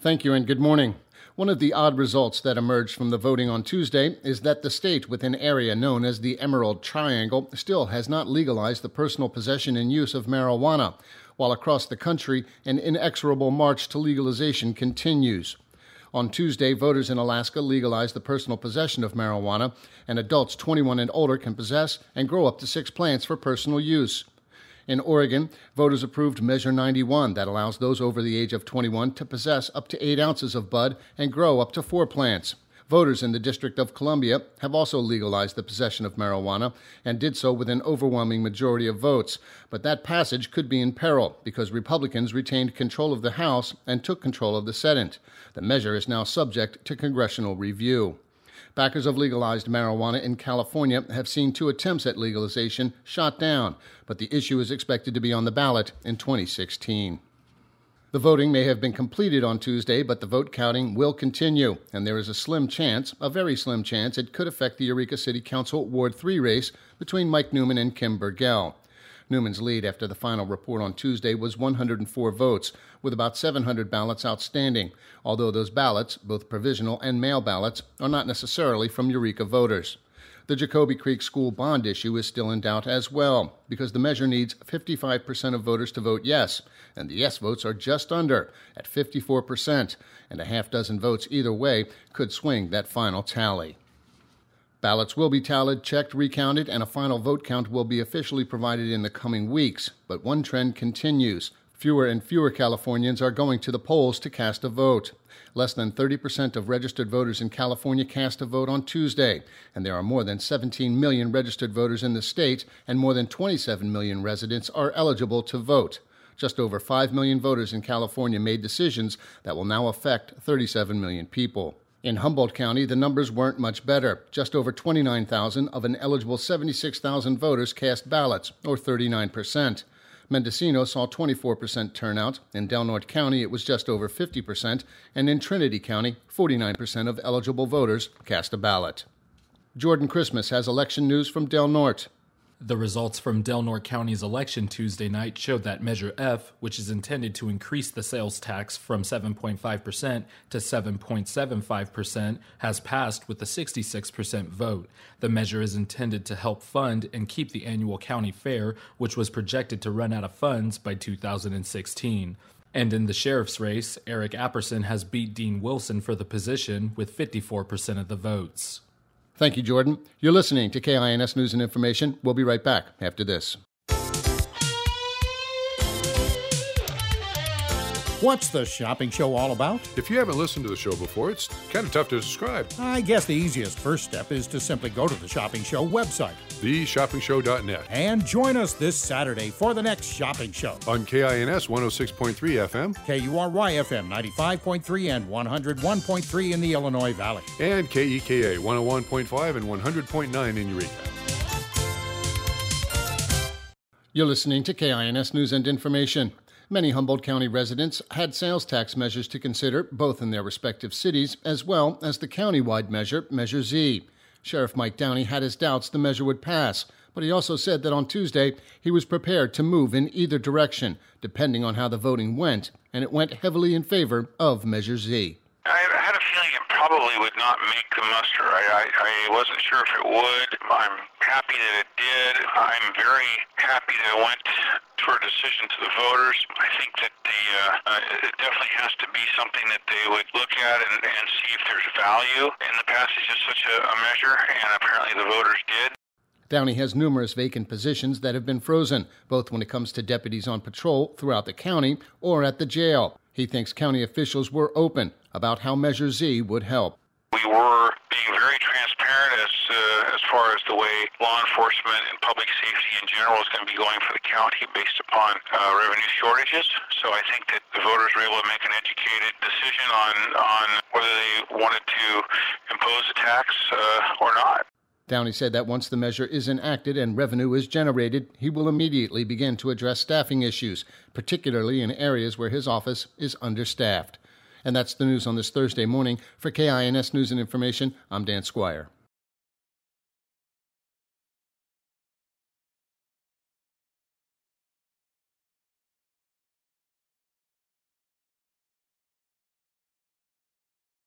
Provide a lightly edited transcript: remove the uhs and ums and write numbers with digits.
Thank you and good morning. One of the odd results that emerged from the voting on Tuesday is that the state with an area known as the Emerald Triangle still has not legalized the personal possession and use of marijuana, while across the country an inexorable march to legalization continues. On Tuesday, voters in Alaska legalized the personal possession of marijuana, and adults 21 and older can possess and grow up to 6 plants for personal use. In Oregon, voters approved Measure 91 that allows those over the age of 21 to possess up to 8 ounces of bud and grow up to 4 plants. Voters in the District of Columbia have also legalized the possession of marijuana and did so with an overwhelming majority of votes. But that passage could be in peril because Republicans retained control of the House and took control of the Senate. The measure is now subject to congressional review. Backers of legalized marijuana in California have seen 2 attempts at legalization shot down, but the issue is expected to be on the ballot in 2016. The voting may have been completed on Tuesday, but the vote counting will continue, and there is a slim chance, a very slim chance, it could affect the Eureka City Council Ward 3 race between Mike Newman and Kim Burgell. Newman's lead after the final report on Tuesday was 104 votes, with about 700 ballots outstanding, although those ballots, both provisional and mail ballots, are not necessarily from Eureka voters. The Jacoby Creek School bond issue is still in doubt as well, because the measure needs 55% of voters to vote yes, and the yes votes are just under, at 54%, and a half dozen votes either way could swing that final tally. Ballots will be tallied, checked, recounted, and a final vote count will be officially provided in the coming weeks. But one trend continues. Fewer and fewer Californians are going to the polls to cast a vote. Less than 30% of registered voters in California cast a vote on Tuesday, and there are more than 17 million registered voters in the state, and more than 27 million residents are eligible to vote. Just over 5 million voters in California made decisions that will now affect 37 million people. In Humboldt County, the numbers weren't much better. Just over 29,000 of an eligible 76,000 voters cast ballots, or 39%. Mendocino saw 24% turnout. In Del Norte County, it was just over 50%, and in Trinity County, 49% of eligible voters cast a ballot. Jordan Christmas has election news from Del Norte. The results from Del Norte County's election Tuesday night showed that Measure F, which is intended to increase the sales tax from 7.5% to 7.75%, has passed with a 66% vote. The measure is intended to help fund and keep the annual county fair, which was projected to run out of funds by 2016. And in the sheriff's race, Eric Apperson has beat Dean Wilson for the position with 54% of the votes. Thank you, Jordan. You're listening to KINS News and Information. We'll be right back after this. What's the shopping show all about? If you haven't listened to the show before, it's kind of tough to describe. I guess the easiest first step is to simply go to the Shopping Show website, theshoppingshow.net, and join us this Saturday for the next shopping show. On KINS 106.3 FM, KURY-FM 95.3 and 101.3 in the Illinois Valley, and KEKA 101.5 and 100.9 in Eureka. You're listening to KINS News and Information. Many Humboldt County residents had sales tax measures to consider, both in their respective cities, as well as the county-wide measure, Measure Z. Sheriff Mike Downey had his doubts the measure would pass, but he also said that on Tuesday he was prepared to move in either direction, depending on how the voting went, and it went heavily in favor of Measure Z. I had a feeling it probably would not make the muster. I wasn't sure if it would. I'm happy that it did. I'm very happy that it went for a decision to the voters. I think that it definitely has to be something that they would look at and see if there's value in the passage of such a measure, and apparently the voters did. Downey has numerous vacant positions that have been frozen, both when it comes to deputies on patrol throughout the county or at the jail. He thinks county officials were open about how Measure Z would help. We were being very transparent as far as the way law enforcement and public safety in general is going to be going for the county based upon revenue shortages. So I think that the voters were able to make an educated decision on whether they wanted to impose a tax or not. Downey said that once the measure is enacted and revenue is generated, he will immediately begin to address staffing issues, particularly in areas where his office is understaffed. And that's the news on this Thursday morning. For KINS News and Information, I'm Dan Squire.